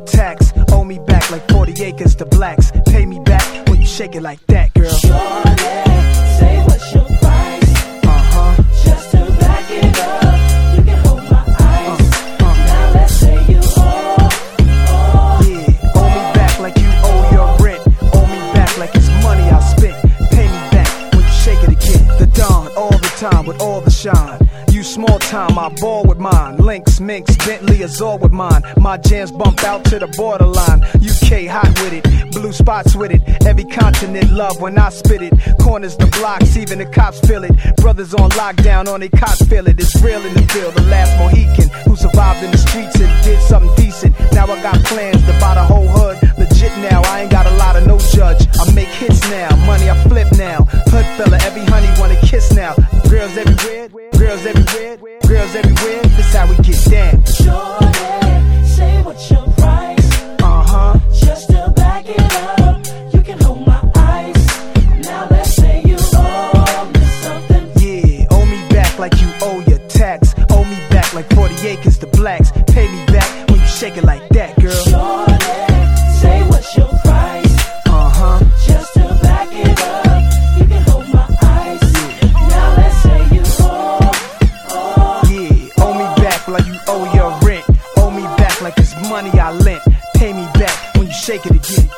tax. Owe me back like 40 acres to blacks. Pay me back when you shake it like that, girl. Shorty, say what's your price? Just to back it up, you can hold my ice. Now let's say you owe. Yeah, owe me back like you owe your rent. Owe me back like it's money I spent. Pay me back when you shake it again. The dawn, all the time with all the shine. You small time, I ball with mine. Lynx, Minx, Bentley, Azor with mine. My jams bump out to the borderline. UK hot with it, blue spots with it. Every continent love when I spit it. Corners the blocks, even the cops feel it. Brothers on lockdown, on they cops feel it. It's real in the field, the last Mohican who survived in the streets and did something decent. Now I got plans to buy the whole hood. Legit now, I ain't got a lot of no judge. I make hits now, money I flip now. Hood fella, every honey wanna kiss now. Girls everywhere, girls everywhere, girls everywhere. This how we get down. Shorty, say what's your price? Just to back it up, you can hold my ice. Now let's say you owe me something. Yeah, owe me back like you owe your tax. Owe me back like 40 acres to blacks. Pay me back when you shake it like that, girl. Shorty, say what's your price? Just to back it up, you can hold my ice. Now let's say you owe. Yeah, owe me back like you owe your rent. Owe me back like it's money I lent. Pay me back when you shake it again.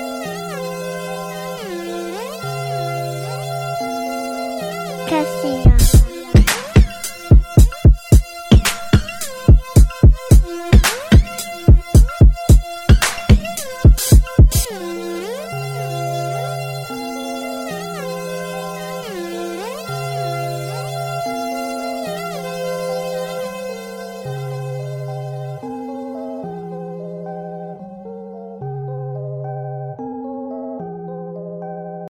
Casino.